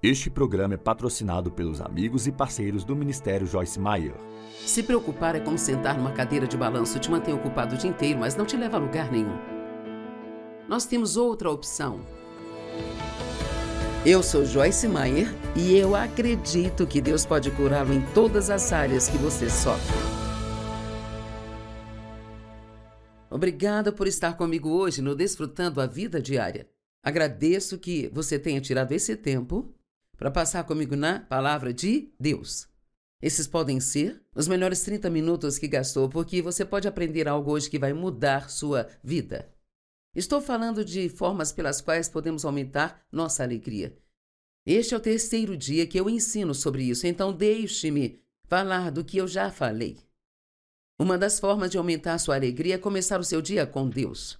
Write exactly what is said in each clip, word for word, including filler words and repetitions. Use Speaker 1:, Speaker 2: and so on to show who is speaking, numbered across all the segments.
Speaker 1: Este programa é patrocinado pelos amigos e parceiros do Ministério Joyce Meyer.
Speaker 2: Se preocupar é como sentar numa cadeira de balanço, te mantém ocupado o dia inteiro, mas não te leva a lugar nenhum. Nós temos outra opção. Eu sou Joyce Meyer e eu acredito que Deus pode curá-lo em todas as áreas que você sofre. Obrigada por estar comigo hoje no Desfrutando a Vida Diária. Agradeço que você tenha tirado esse tempo para passar comigo na Palavra de Deus. Esses podem ser os melhores trinta minutos que gastou, porque você pode aprender algo hoje que vai mudar sua vida. Estou falando de formas pelas quais podemos aumentar nossa alegria. Este é o terceiro dia que eu ensino sobre isso, então deixe-me falar do que eu já falei. Uma das formas de aumentar sua alegria é começar o seu dia com Deus.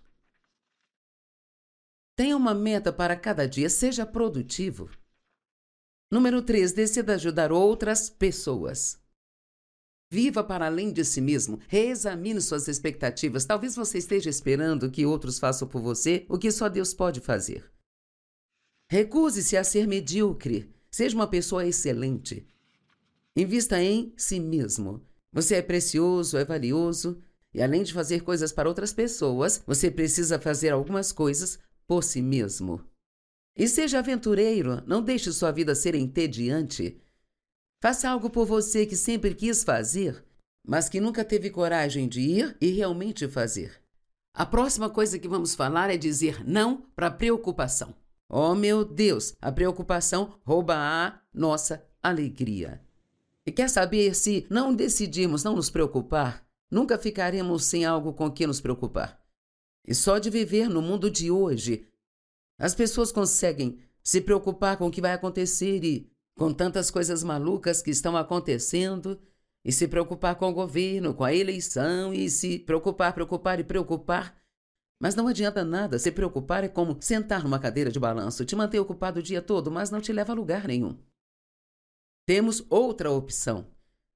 Speaker 2: Tenha uma meta para cada dia, seja produtivo. Número três, decida ajudar outras pessoas. Viva para além de si mesmo, reexamine suas expectativas. Talvez você esteja esperando que outros façam por você o que só Deus pode fazer. Recuse-se a ser medíocre, seja uma pessoa excelente. Invista em si mesmo. Você é precioso, é valioso, e além de fazer coisas para outras pessoas, você precisa fazer algumas coisas por si mesmo. E seja aventureiro, não deixe sua vida ser entediante. Faça algo por você que sempre quis fazer, mas que nunca teve coragem de ir e realmente fazer. A próxima coisa que vamos falar é dizer não para a preocupação. Oh, meu Deus, a preocupação rouba a nossa alegria. E quer saber, se não decidirmos não nos preocupar, nunca ficaremos sem algo com que nos preocupar. E só de viver no mundo de hoje, as pessoas conseguem se preocupar com o que vai acontecer e com tantas coisas malucas que estão acontecendo, e se preocupar com o governo, com a eleição, e se preocupar, preocupar e preocupar. Mas não adianta nada, se preocupar é como sentar numa cadeira de balanço, te manter ocupado o dia todo, mas não te leva a lugar nenhum. Temos outra opção.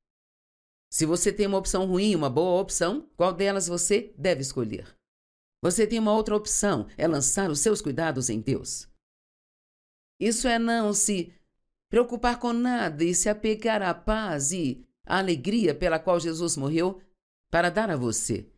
Speaker 2: Se você tem uma opção ruim e uma boa opção, qual delas você deve escolher? Você tem uma outra opção, é lançar os seus cuidados em Deus. Isso é não se preocupar com nada e se apegar à paz e à alegria pela qual Jesus morreu para dar a você.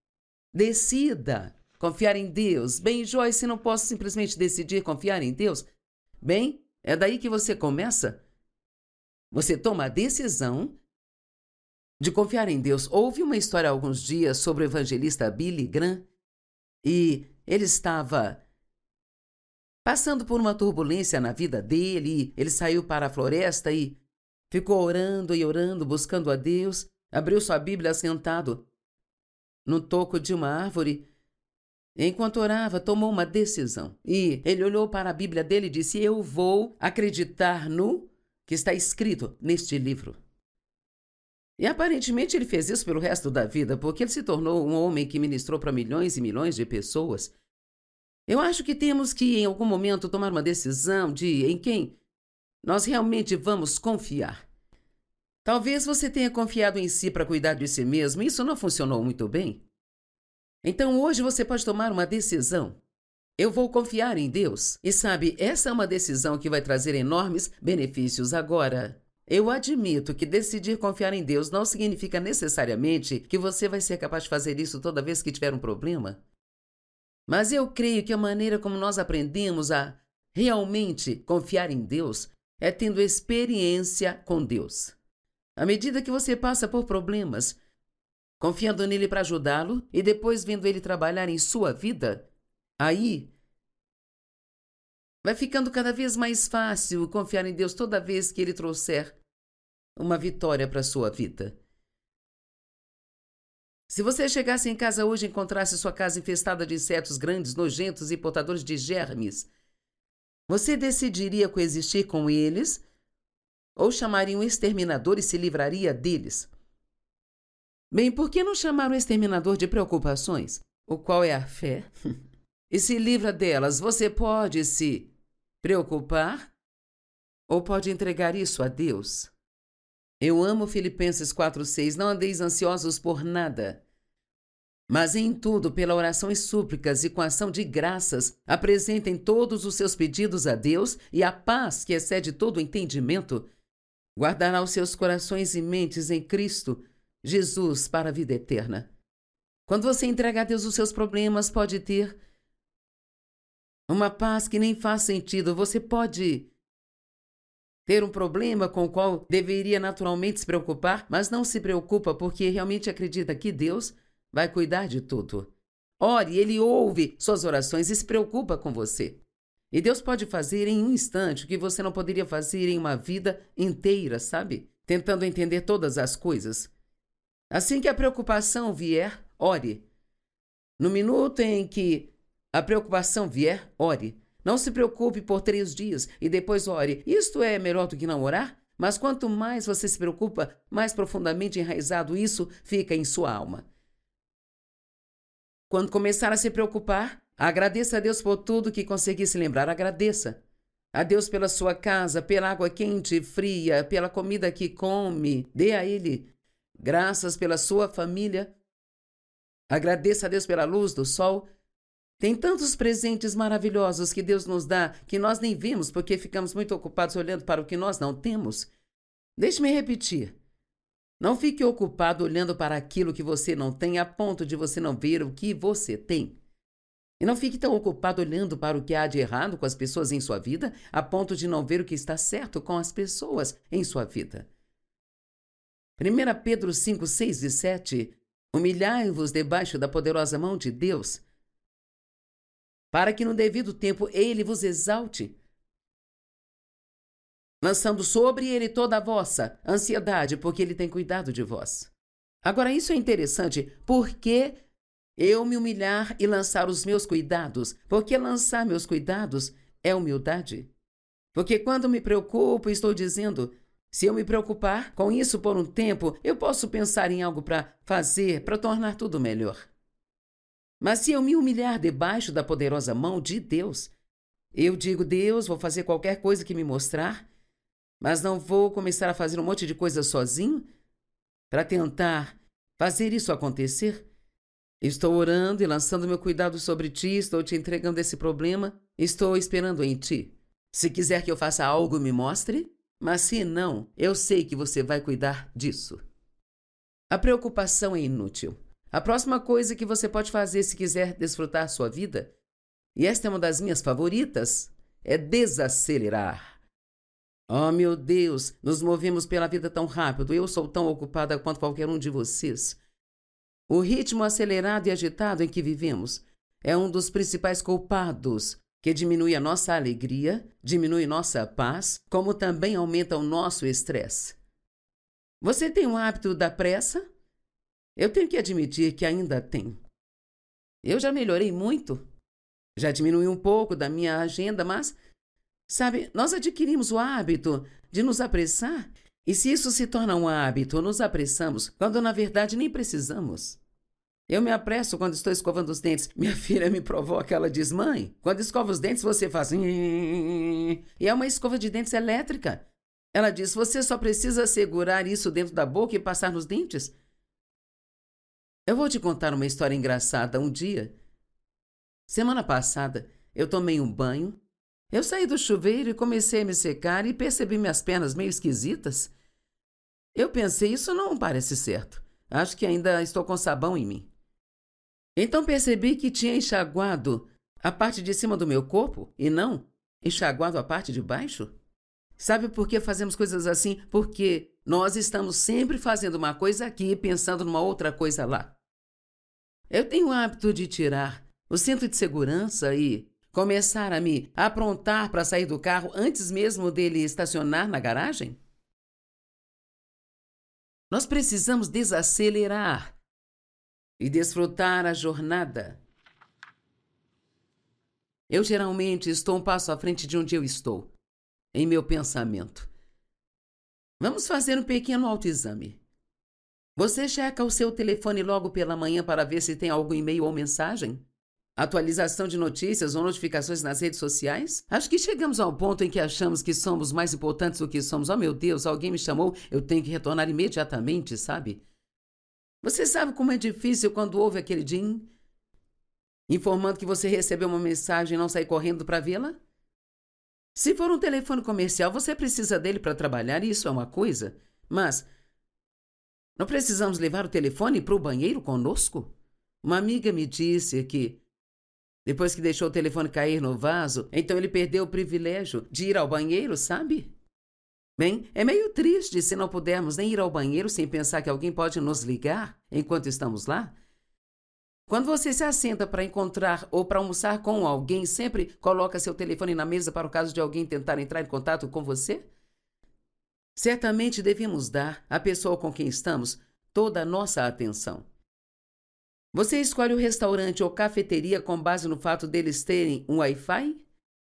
Speaker 2: Decida confiar em Deus. Bem, Joyce, não posso simplesmente decidir confiar em Deus? Bem, é daí que você começa. Você toma a decisão de confiar em Deus. Houve uma história há alguns dias sobre o evangelista Billy Graham, e ele estava passando por uma turbulência na vida dele. Ele saiu para a floresta e ficou orando e orando, buscando a Deus. Abriu sua Bíblia sentado no toco de uma árvore. Enquanto orava, tomou uma decisão. E ele olhou para a Bíblia dele e disse: eu vou acreditar no que está escrito neste livro. E aparentemente ele fez isso pelo resto da vida, porque ele se tornou um homem que ministrou para milhões e milhões de pessoas. Eu acho que temos que, em algum momento, tomar uma decisão de em quem nós realmente vamos confiar. Talvez você tenha confiado em si para cuidar de si mesmo, e isso não funcionou muito bem. Então hoje você pode tomar uma decisão. Eu vou confiar em Deus. E sabe, essa é uma decisão que vai trazer enormes benefícios. Agora, eu admito que decidir confiar em Deus não significa necessariamente que você vai ser capaz de fazer isso toda vez que tiver um problema. Mas eu creio que a maneira como nós aprendemos a realmente confiar em Deus é tendo experiência com Deus. À medida que você passa por problemas, confiando nele para ajudá-lo e depois vendo ele trabalhar em sua vida, aí vai ficando cada vez mais fácil confiar em Deus toda vez que ele trouxer uma vitória para a sua vida. Se você chegasse em casa hoje e encontrasse sua casa infestada de insetos grandes, nojentos e portadores de germes, você decidiria coexistir com eles ou chamaria um exterminador e se livraria deles? Bem, por que não chamar um exterminador de preocupações, o qual é a fé, e se livra delas? Você pode se preocupar ou pode entregar isso a Deus. Eu amo Filipenses quatro, seis. Não andeis ansiosos por nada, Mas em tudo, pela oração e súplicas e com ação de graças, apresentem todos os seus pedidos a Deus, e a paz, que excede todo o entendimento, guardará os seus corações e mentes em Cristo Jesus para a vida eterna. Quando você entrega a Deus os seus problemas, pode ter uma paz que nem faz sentido. Você pode ter um problema com o qual deveria naturalmente se preocupar, mas não se preocupa porque realmente acredita que Deus vai cuidar de tudo. Ore, Ele ouve suas orações e se preocupa com você. E Deus pode fazer em um instante o que você não poderia fazer em uma vida inteira, sabe? Tentando entender todas as coisas. Assim que a preocupação vier, ore. No minuto em que a preocupação vier, ore. Não se preocupe por três dias e depois ore. Isto é melhor do que não orar? Mas quanto mais você se preocupa, mais profundamente enraizado isso fica em sua alma. Quando começar a se preocupar, agradeça a Deus por tudo que conseguir se lembrar. Agradeça a Deus pela sua casa, pela água quente e fria, pela comida que come. Dê a Ele graças pela sua família. Agradeça a Deus pela luz do sol. Tem tantos presentes maravilhosos que Deus nos dá que nós nem vimos porque ficamos muito ocupados olhando para o que nós não temos. Deixe-me repetir. Não fique ocupado olhando para aquilo que você não tem a ponto de você não ver o que você tem. E não fique tão ocupado olhando para o que há de errado com as pessoas em sua vida a ponto de não ver o que está certo com as pessoas em sua vida. primeira Pedro cinco, seis e sete. Humilhai-vos debaixo da poderosa mão de Deus, para que no devido tempo Ele vos exalte, lançando sobre Ele toda a vossa ansiedade, porque Ele tem cuidado de vós. Agora, isso é interessante, porque eu me humilhar e lançar os meus cuidados, porque lançar meus cuidados é humildade. Porque quando me preocupo, estou dizendo, se eu me preocupar com isso por um tempo, eu posso pensar em algo para fazer, para tornar tudo melhor. Mas se eu me humilhar debaixo da poderosa mão de Deus, eu digo, Deus, vou fazer qualquer coisa que me mostrar, mas não vou começar a fazer um monte de coisas sozinho para tentar fazer isso acontecer. Estou orando e lançando meu cuidado sobre ti, estou te entregando esse problema, estou esperando em ti. Se quiser que eu faça algo, me mostre, mas se não, eu sei que você vai cuidar disso. A preocupação é inútil. A próxima coisa que você pode fazer se quiser desfrutar sua vida, e esta é uma das minhas favoritas, é desacelerar. Oh, meu Deus, nos movemos pela vida tão rápido, eu sou tão ocupada quanto qualquer um de vocês. O ritmo acelerado e agitado em que vivemos é um dos principais culpados que diminui a nossa alegria, diminui nossa paz, como também aumenta o nosso estresse. Você tem um hábito da pressa? Eu tenho que admitir que ainda tenho. Eu já melhorei muito, já diminui um pouco da minha agenda, mas, sabe, nós adquirimos o hábito de nos apressar. E se isso se torna um hábito, nos apressamos, quando na verdade nem precisamos. Eu me apresso quando estou escovando os dentes. Minha filha me provoca, ela diz, mãe, quando escova os dentes você faz... E é uma escova de dentes elétrica. Ela diz, você só precisa segurar isso dentro da boca e passar nos dentes. Eu vou te contar uma história engraçada. Um dia, semana passada, eu tomei um banho. Eu saí do chuveiro e comecei a me secar e percebi minhas pernas meio esquisitas. Eu pensei, isso não parece certo. Acho que ainda estou com sabão em mim. Então percebi que tinha enxaguado a parte de cima do meu corpo e não enxaguado a parte de baixo. Sabe por que fazemos coisas assim? Porque nós estamos sempre fazendo uma coisa aqui e pensando numa outra coisa lá. Eu tenho o hábito de tirar o cinto de segurança e começar a me aprontar para sair do carro antes mesmo dele estacionar na garagem. Nós precisamos desacelerar e desfrutar a jornada. Eu geralmente estou um passo à frente de onde eu estou, em meu pensamento. Vamos fazer um pequeno autoexame. Você checa o seu telefone logo pela manhã para ver se tem algum e-mail ou mensagem? Atualização de notícias ou notificações nas redes sociais? Acho que chegamos ao ponto em que achamos que somos mais importantes do que somos. Oh, meu Deus, alguém me chamou, eu tenho que retornar imediatamente, sabe? Você sabe como é difícil quando ouve aquele din, informando que você recebeu uma mensagem e não sair correndo para vê-la? Se for um telefone comercial, você precisa dele para trabalhar, e isso é uma coisa. Mas não precisamos levar o telefone para o banheiro conosco? Uma amiga me disse que, depois que deixou o telefone cair no vaso, então ele perdeu o privilégio de ir ao banheiro, sabe? Bem, é meio triste se não pudermos nem ir ao banheiro sem pensar que alguém pode nos ligar enquanto estamos lá. Quando você se assenta para encontrar ou para almoçar com alguém, sempre coloca seu telefone na mesa para o caso de alguém tentar entrar em contato com você? Certamente devemos dar à pessoa com quem estamos toda a nossa atenção. Você escolhe o restaurante ou cafeteria com base no fato deles terem um Wi-Fi?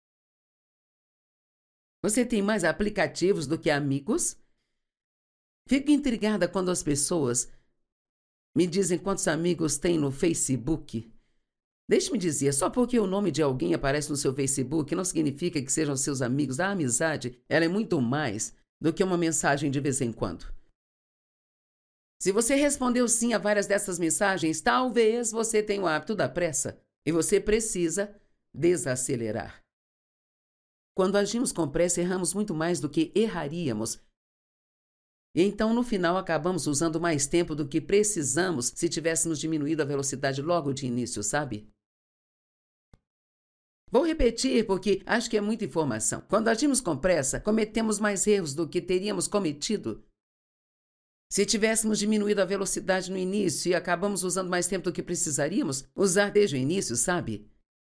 Speaker 2: Você tem mais aplicativos do que amigos? Fico intrigada quando as pessoas me dizem quantos amigos têm no Facebook. Deixe-me dizer, só porque o nome de alguém aparece no seu Facebook não significa que sejam seus amigos. A amizade, ela é muito mais do que uma mensagem de vez em quando. Se você respondeu sim a várias dessas mensagens, talvez você tenha o hábito da pressa e você precisa desacelerar. Quando agimos com pressa, erramos muito mais do que erraríamos. E então, no final, acabamos usando mais tempo do que precisamos se tivéssemos diminuído a velocidade logo de início, sabe? Vou repetir porque acho que é muita informação. Quando agimos com pressa, cometemos mais erros do que teríamos cometido se tivéssemos diminuído a velocidade no início, e acabamos usando mais tempo do que precisaríamos usar desde o início, sabe?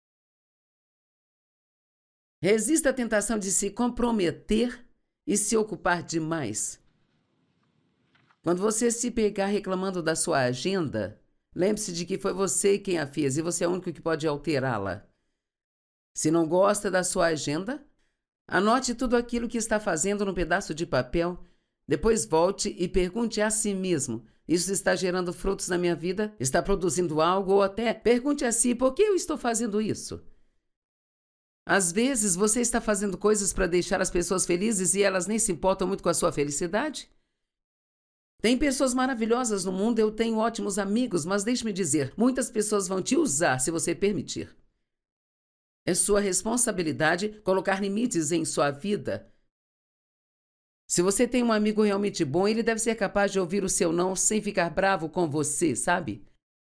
Speaker 2: Resista à tentação de se comprometer e se ocupar demais. Quando você se pegar reclamando da sua agenda, lembre-se de que foi você quem a fez e você é o único que pode alterá-la. Se não gosta da sua agenda, anote tudo aquilo que está fazendo num pedaço de papel. Depois volte e pergunte a si mesmo: isso está gerando frutos na minha vida? Está produzindo algo? Ou até pergunte a si: por que eu estou fazendo isso? Às vezes você está fazendo coisas para deixar as pessoas felizes e elas nem se importam muito com a sua felicidade. Tem pessoas maravilhosas no mundo, eu tenho ótimos amigos, mas deixe-me dizer, muitas pessoas vão te usar se você permitir. É sua responsabilidade colocar limites em sua vida. Se você tem um amigo realmente bom, ele deve ser capaz de ouvir o seu não sem ficar bravo com você, sabe?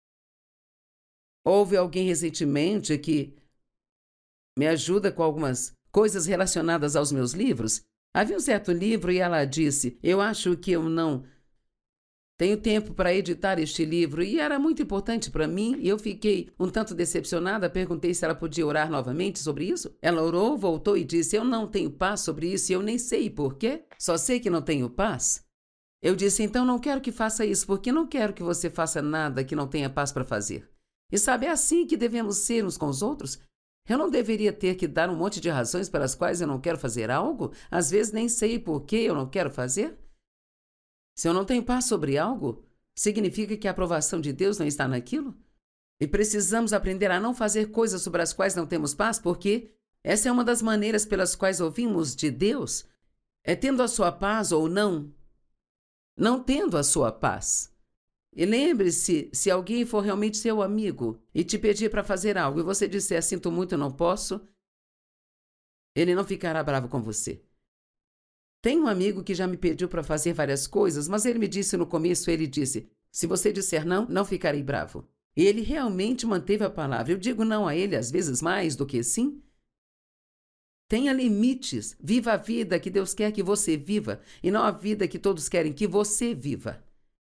Speaker 2: Houve alguém recentemente que me ajuda com algumas coisas relacionadas aos meus livros. Havia um certo livro e ela disse: eu acho que eu não tenho tempo para editar este livro, e era muito importante para mim, e eu fiquei um tanto decepcionada. Perguntei se ela podia orar novamente sobre isso. Ela orou, voltou e disse: eu não tenho paz sobre isso e eu nem sei por quê. Só sei que não tenho paz. Eu disse: então não quero que faça isso, porque não quero que você faça nada que não tenha paz para fazer. E sabe, é assim que devemos ser uns com os outros. Eu não deveria ter que dar um monte de razões pelas quais eu não quero fazer algo? Às vezes nem sei por que eu não quero fazer. Se eu não tenho paz sobre algo, significa que a aprovação de Deus não está naquilo? E precisamos aprender a não fazer coisas sobre as quais não temos paz, porque essa é uma das maneiras pelas quais ouvimos de Deus. É tendo a sua paz ou não, não tendo a sua paz. E lembre-se, se alguém for realmente seu amigo e te pedir para fazer algo e você disser: sinto muito, eu não posso, ele não ficará bravo com você. Tem um amigo que já me pediu para fazer várias coisas, mas ele me disse no começo, ele disse: se você disser não, não ficarei bravo. E ele realmente manteve a palavra. Eu digo não a ele às vezes mais do que sim. Tenha limites. Viva a vida que Deus quer que você viva e não a vida que todos querem que você viva.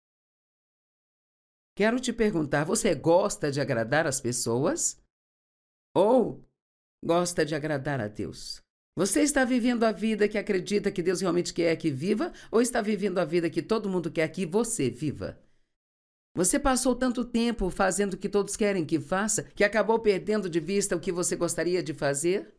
Speaker 2: Quero te perguntar, você gosta de agradar as pessoas? Ou gosta de agradar a Deus? Você está vivendo a vida que acredita que Deus realmente quer que viva, ou está vivendo a vida que todo mundo quer que você viva? Você passou tanto tempo fazendo o que todos querem que faça, que acabou perdendo de vista o que você gostaria de fazer?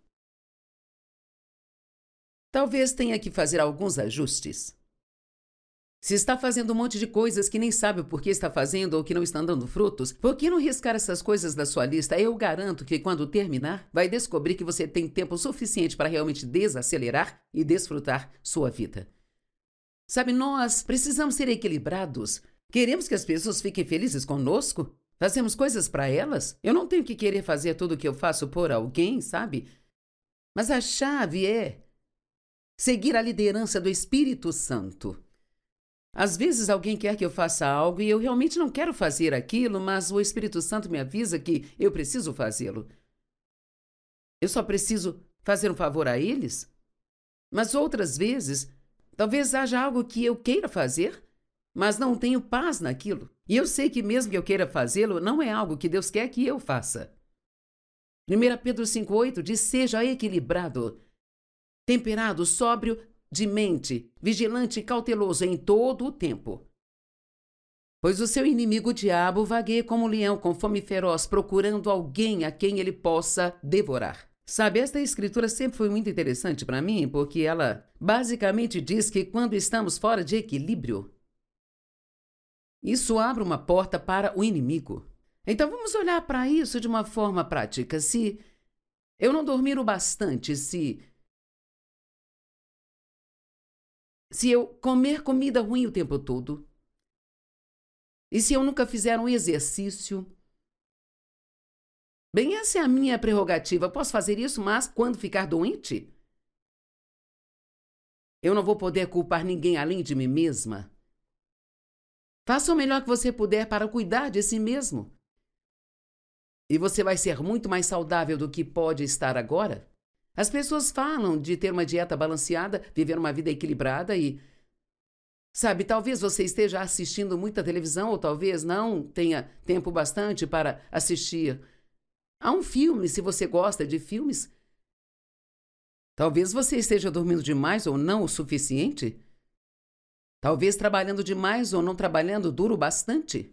Speaker 2: Talvez tenha que fazer alguns ajustes. Se está fazendo um monte de coisas que nem sabe o porquê está fazendo ou que não estão dando frutos, por que não riscar essas coisas da sua lista? Eu garanto que quando terminar, vai descobrir que você tem tempo suficiente para realmente desacelerar e desfrutar sua vida. Sabe, nós precisamos ser equilibrados. Queremos que as pessoas fiquem felizes conosco? Fazemos coisas para elas? Eu não tenho que querer fazer tudo o que eu faço por alguém, sabe? Mas a chave é seguir a liderança do Espírito Santo. Às vezes alguém quer que eu faça algo e eu realmente não quero fazer aquilo, mas o Espírito Santo me avisa que eu preciso fazê-lo. Eu só preciso fazer um favor a eles? Mas outras vezes, talvez haja algo que eu queira fazer, mas não tenho paz naquilo. E eu sei que mesmo que eu queira fazê-lo, não é algo que Deus quer que eu faça. primeira Pedro cinco oito diz: seja equilibrado, temperado, sóbrio de mente, vigilante e cauteloso em todo o tempo. Pois o seu inimigo, o diabo, vagueia como um leão com fome feroz, procurando alguém a quem ele possa devorar. Sabe, esta escritura sempre foi muito interessante para mim, porque ela basicamente diz que quando estamos fora de equilíbrio, isso abre uma porta para o inimigo. Então vamos olhar para isso de uma forma prática. Se eu não dormir o bastante, se, se eu comer comida ruim o tempo todo, e se eu nunca fizer um exercício, bem, essa é a minha prerrogativa. Eu posso fazer isso, mas quando ficar doente, eu não vou poder culpar ninguém além de mim mesma. Faça o melhor que você puder para cuidar de si mesmo. E você vai ser muito mais saudável do que pode estar agora. As pessoas falam de ter uma dieta balanceada, viver uma vida equilibrada e... Sabe, talvez você esteja assistindo muita televisão ou talvez não tenha tempo bastante para assistir a um filme, se você gosta de filmes. Talvez você esteja dormindo demais ou não o suficiente. Talvez trabalhando demais ou não trabalhando duro bastante.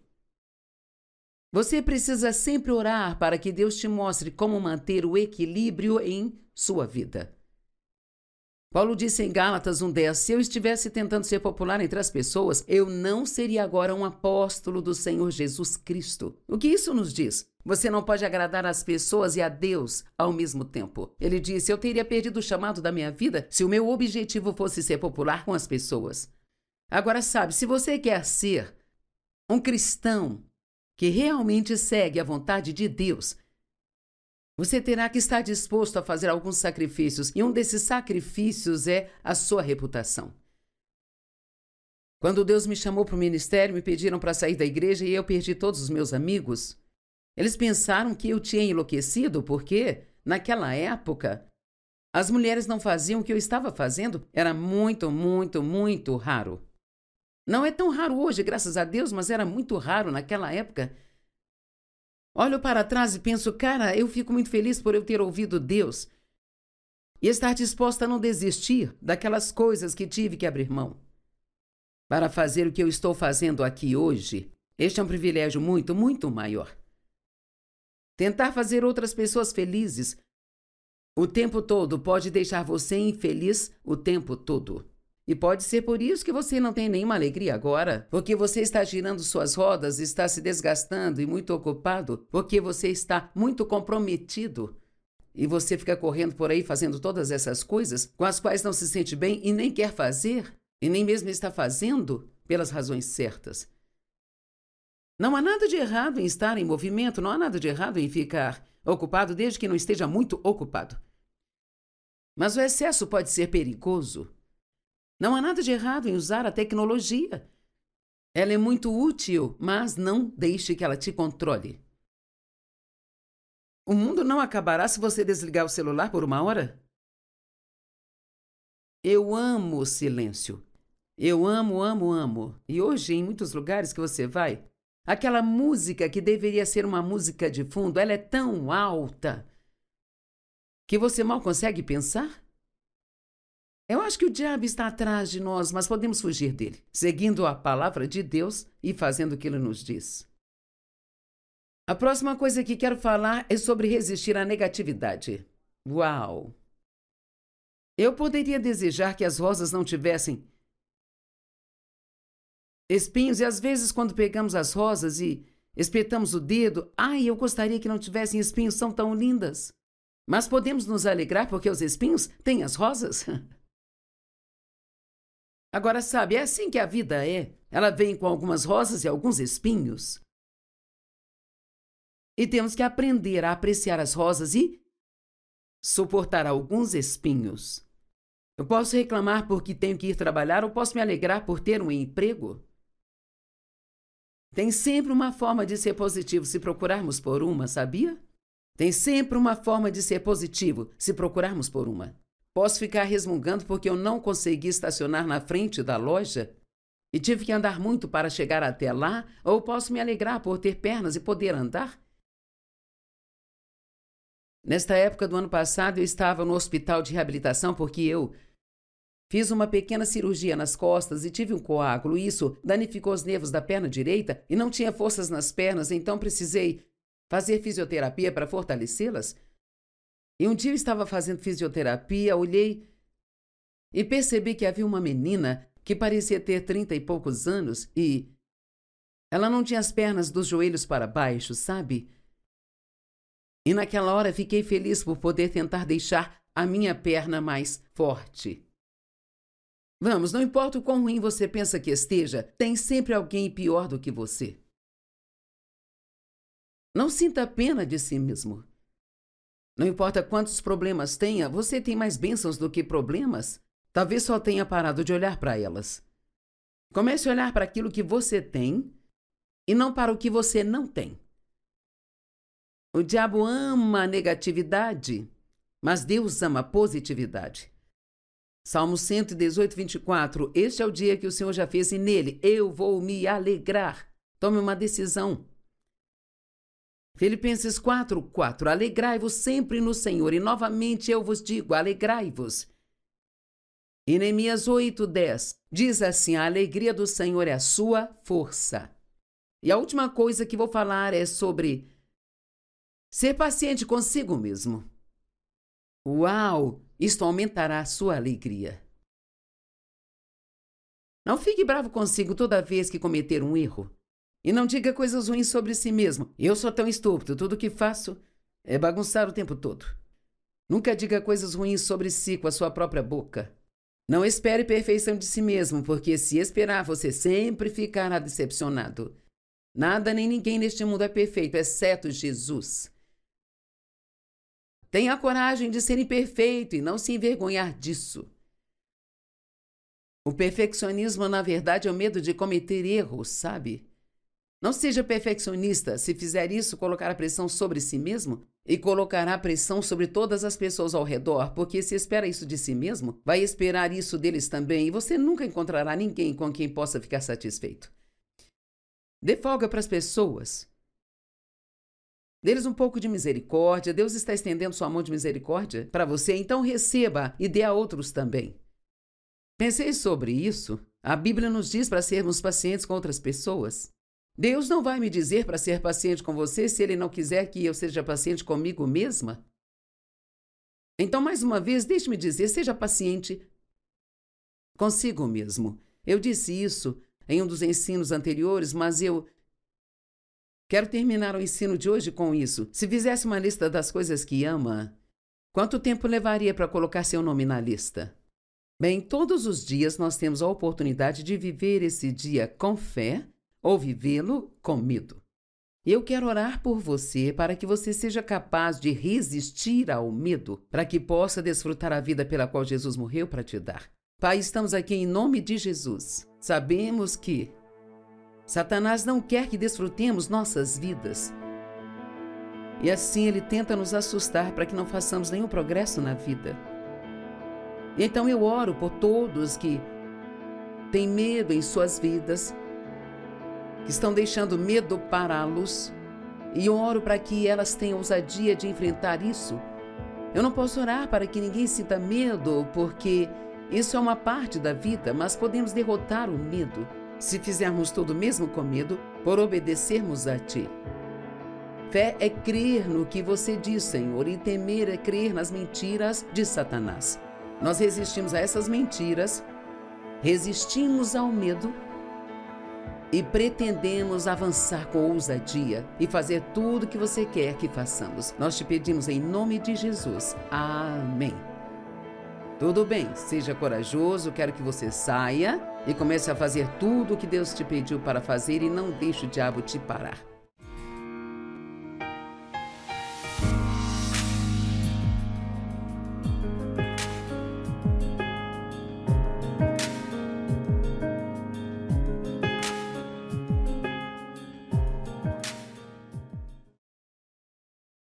Speaker 2: Você precisa sempre orar para que Deus te mostre como manter o equilíbrio em sua vida. Paulo disse em Gálatas um dez, se eu estivesse tentando ser popular entre as pessoas, eu não seria agora um apóstolo do Senhor Jesus Cristo. O que isso nos diz? Você não pode agradar as pessoas e a Deus ao mesmo tempo. Ele disse, eu teria perdido o chamado da minha vida se o meu objetivo fosse ser popular com as pessoas. Agora sabe, se você quer ser um cristão que realmente segue a vontade de Deus, você terá que estar disposto a fazer alguns sacrifícios, e um desses sacrifícios é a sua reputação. Quando Deus me chamou para o ministério, me pediram para sair da igreja e eu perdi todos os meus amigos. Eles pensaram que eu tinha enlouquecido porque, naquela época, as mulheres não faziam o que eu estava fazendo. Era muito, muito, muito raro. Não é tão raro hoje, graças a Deus, mas era muito raro naquela época. Olho para trás e penso, cara, eu fico muito feliz por eu ter ouvido Deus e estar disposta a não desistir daquelas coisas que tive que abrir mão para fazer o que eu estou fazendo aqui hoje. Este é um privilégio muito, muito maior. Tentar fazer outras pessoas felizes o tempo todo pode deixar você infeliz o tempo todo. E pode ser por isso que você não tem nenhuma alegria agora, porque você está girando suas rodas, está se desgastando e muito ocupado, porque você está muito comprometido. E você fica correndo por aí fazendo todas essas coisas com as quais não se sente bem e nem quer fazer, e nem mesmo está fazendo pelas razões certas. Não há nada de errado em estar em movimento, não há nada de errado em ficar ocupado desde que não esteja muito ocupado. Mas o excesso pode ser perigoso. Não há nada de errado em usar a tecnologia. Ela é muito útil, mas não deixe que ela te controle. O mundo não acabará se você desligar o celular por uma hora. Eu amo o silêncio. Eu amo, amo, amo. E hoje, em muitos lugares que você vai, aquela música que deveria ser uma música de fundo, ela é tão alta que você mal consegue pensar. Eu acho que o diabo está atrás de nós, mas podemos fugir dele, seguindo a palavra de Deus e fazendo o que ele nos diz. A próxima coisa que quero falar é sobre resistir à negatividade. Uau! Eu poderia desejar que as rosas não tivessem espinhos, e às vezes quando pegamos as rosas e espetamos o dedo, ai, eu gostaria que não tivessem espinhos, são tão lindas. Mas podemos nos alegrar porque os espinhos têm as rosas? Agora, sabe, é assim que a vida é. Ela vem com algumas rosas e alguns espinhos. E temos que aprender a apreciar as rosas e suportar alguns espinhos. Eu posso reclamar porque tenho que ir trabalhar ou posso me alegrar por ter um emprego. Tem sempre uma forma de ser positivo se procurarmos por uma, sabia? Tem sempre uma forma de ser positivo se procurarmos por uma. Posso ficar resmungando porque eu não consegui estacionar na frente da loja e tive que andar muito para chegar até lá, ou posso me alegrar por ter pernas e poder andar? Nesta época do ano passado, eu estava no hospital de reabilitação porque eu fiz uma pequena cirurgia nas costas e tive um coágulo. Isso danificou os nervos da perna direita e não tinha forças nas pernas, então precisei fazer fisioterapia para fortalecê-las. E um dia eu estava fazendo fisioterapia, olhei e percebi que havia uma menina que parecia ter trinta e poucos anos e ela não tinha as pernas dos joelhos para baixo, sabe? E naquela hora fiquei feliz por poder tentar deixar a minha perna mais forte. Vamos, não importa o quão ruim você pensa que esteja, tem sempre alguém pior do que você. Não sinta pena de si mesmo. Não importa quantos problemas tenha, você tem mais bênçãos do que problemas. Talvez só tenha parado de olhar para elas. Comece a olhar para aquilo que você tem e não para o que você não tem. O diabo ama a negatividade, mas Deus ama a positividade. Salmo cento e dezoito, vinte e quatro. Este é o dia que o Senhor já fez e nele eu vou me alegrar. Tome uma decisão. Filipenses quatro, quatro. Alegrai-vos sempre no Senhor, e novamente eu vos digo, alegrai-vos. E Neemias oito, dez. Diz assim, a alegria do Senhor é a sua força. E a última coisa que vou falar é sobre ser paciente consigo mesmo. Uau! Isto aumentará a sua alegria. Não fique bravo consigo toda vez que cometer um erro. E não diga coisas ruins sobre si mesmo. Eu sou tão estúpido, tudo o que faço é bagunçar o tempo todo. Nunca diga coisas ruins sobre si com a sua própria boca. Não espere perfeição de si mesmo, porque se esperar, você sempre ficará decepcionado. Nada nem ninguém neste mundo é perfeito, exceto Jesus. Tenha a coragem de ser imperfeito e não se envergonhar disso. O perfeccionismo, na verdade, é o medo de cometer erros, sabe? Não seja perfeccionista. Se fizer isso, colocará pressão sobre si mesmo e colocará pressão sobre todas as pessoas ao redor, porque se espera isso de si mesmo, vai esperar isso deles também e você nunca encontrará ninguém com quem possa ficar satisfeito. Dê folga para as pessoas. Dê-lhes um pouco de misericórdia. Deus está estendendo sua mão de misericórdia para você, então receba e dê a outros também. Pensei sobre isso. A Bíblia nos diz para sermos pacientes com outras pessoas. Deus não vai me dizer para ser paciente com você se Ele não quiser que eu seja paciente comigo mesma. Então, mais uma vez, deixe-me dizer, seja paciente consigo mesmo. Eu disse isso em um dos ensinos anteriores, mas eu quero terminar o ensino de hoje com isso. Se fizesse uma lista das coisas que ama, quanto tempo levaria para colocar seu nome na lista? Bem, todos os dias nós temos a oportunidade de viver esse dia com fé ou vivê-lo com medo. Eu quero orar por você para que você seja capaz de resistir ao medo, para que possa desfrutar a vida pela qual Jesus morreu para te dar. Pai, estamos aqui em nome de Jesus. Sabemos que Satanás não quer que desfrutemos nossas vidas. E assim ele tenta nos assustar para que não façamos nenhum progresso na vida. E então eu oro por todos que têm medo em suas vidas, que estão deixando medo pará-los, e eu oro para que elas tenham ousadia de enfrentar isso. Eu não posso orar para que ninguém sinta medo, porque isso é uma parte da vida, mas podemos derrotar o medo se fizermos tudo mesmo com medo, por obedecermos a Ti. Fé é crer no que você diz, Senhor, e temer é crer nas mentiras de Satanás. Nós resistimos a essas mentiras, resistimos ao medo, e pretendemos avançar com ousadia e fazer tudo o que você quer que façamos. Nós te pedimos em nome de Jesus. Amém. Tudo bem, seja corajoso, quero que você saia e comece a fazer tudo o que Deus te pediu para fazer e não deixe o diabo te parar.